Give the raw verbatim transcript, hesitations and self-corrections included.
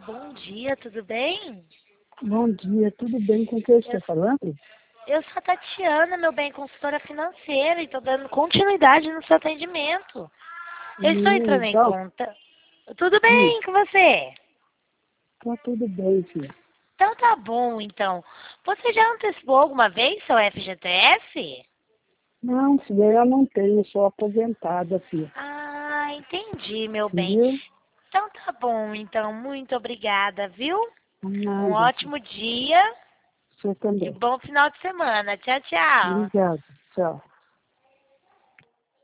Bom dia, tudo bem? Bom dia, tudo bem? Com quem eu estou falando? Eu sou a Tatiana, meu bem, consultora financeira, e estou dando continuidade no seu atendimento. Eu estou Hum, entrando em então, conta. Tudo hum, bem com você? tá tudo bem, filha. Então tá bom, então. Você já antecipou alguma vez seu F G T S? Não, filha, eu não tenho, sou aposentada, filha. Ah, entendi, meu bem. Viu? Então tá bom, então. Muito obrigada, viu? Um Nada, filha. ótimo dia Você e também. bom final de semana. Tchau, tchau. Obrigada. Tchau.